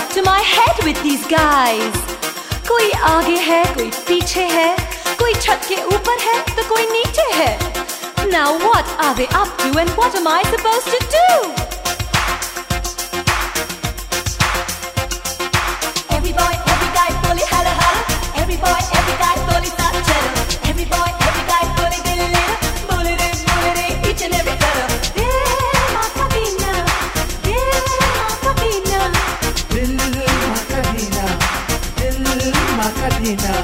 up to my head with these guys. कोई आगे है, कोई पीछे है, कोई छत के ऊपर है तो कोई नीचे है. Now what are they up to and what am I supposed to do? Every boy, every guy, fully holla holla. Every boy, every guy, fully start cheddar. Every boy, every guy, fully dilly little. Bully each and every fellow. Makadina.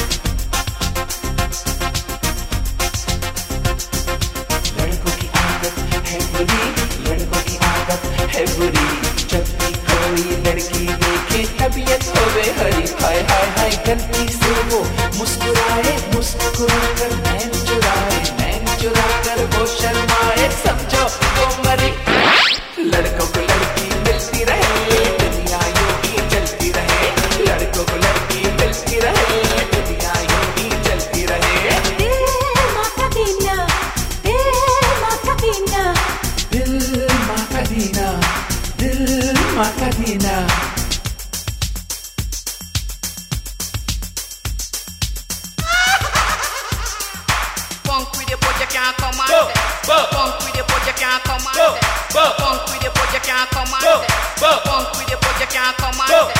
लड़कों की आदत है बुरी, लड़कों की आदत है बुरी. जब भी कोई लड़की देखे तबीयत होवे हरी. हाय हाय हाय गलती से वो मुस्कुराए, मुस्कुराकर नैन चुराकर वो शर्माए. समझो वो मरी. लड़कों को लड़की मिलती रहे, दुनिया यूं ही चलती रहे. लड़कों को लड़की मिलती रहे, दुनिया यूं ही चलती रहे. दिल Makadina, दिल Makadina, दिल Makadina. Funk with the boy you can't come and test. Funk with the boy you can't come and test. Funk with the boy you can't come and test. Funk with the boy you can't come and test.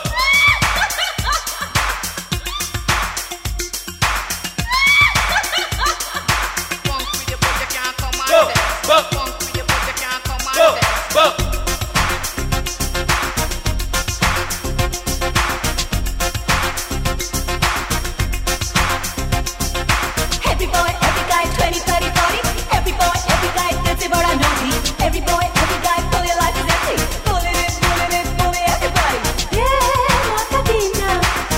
Every boy, every guy, 20, 30, 40. Every boy, every guy, that's it, but I'm naughty. Every boy, every guy, full your life is empty. Fully everybody. Makadina,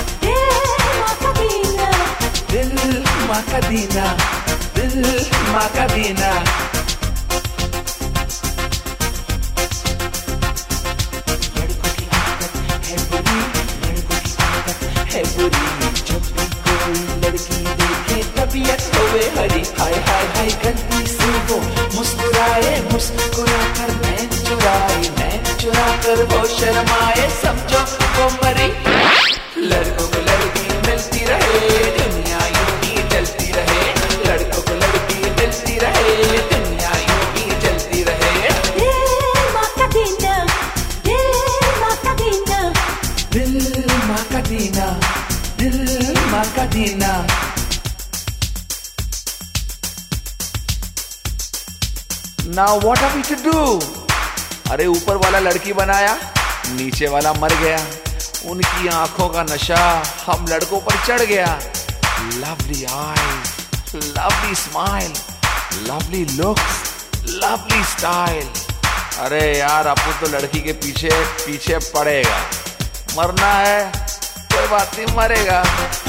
दिल Makadina, दिल Makadina. लड़कों की आदत है बुरी, लड़कों की आदत है बुरी. जब भी कोई लड़की देखे तबीयत होवे हरी. हाय हाय हाय गलती से वो मुस्कुराए, मुस्कुराकर नैन चुराकर वो शर्माए. समझो वो मरी. लड़कों को लड़की मिलती रहे, दुनिया यूं ही चलती रहे. लड़कों को लड़की मिलती रहे, दुनिया यूं ही चलती रहे. Makadina, दिल Makadina, दिल Makadina. Now what are we to do? अरे ऊपर वाला लड़की बनाया, नीचे वाला मर गया. उनकी आंखों का नशा हम लड़कों पर चढ़ गया. Lovely eyes, lovely smile, lovely looks, lovely style. अरे यार अपन तो लड़की के पीछे पड़ेगा. मरना है कोई बात नहीं, मरेगा.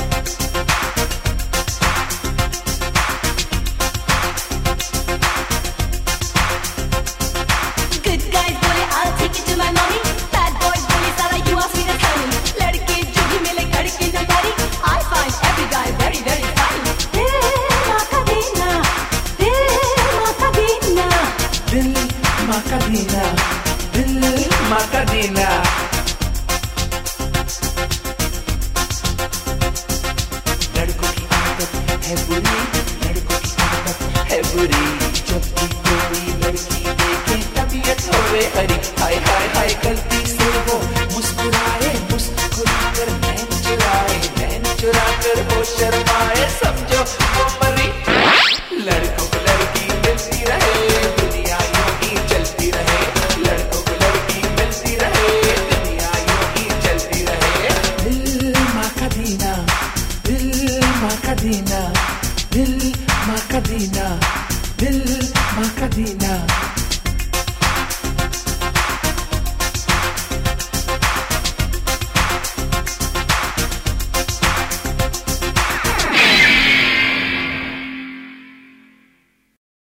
good guys बोले I'll take it to my mommy. Bad boys बोले साला you are sweet as honey. लड़के जो भी मिले करके न पारी. I find every guy very very fine. दिल Makadina, दिल Makadina, दिल Makadina. लड़कों की आदत है बुरी, लड़कों की आदत है बुरी. जब भी कोई लड़की देखे तबीयत होवे हरी. हाय हाय हाय गलती से वो मुस्कुराए, मुस्कुराकर नैन चुराकर वो शर्माए. समझो वो मरी. लड़कों को लड़की मिलती रहे, दुनिया यूं ही चलती रहे. लड़कों को लड़की मिलती रहे, दुनिया यूं ही चलती रहे. दिल Makadina, दिल Makadina, दिल Makadina, दिल Makadina.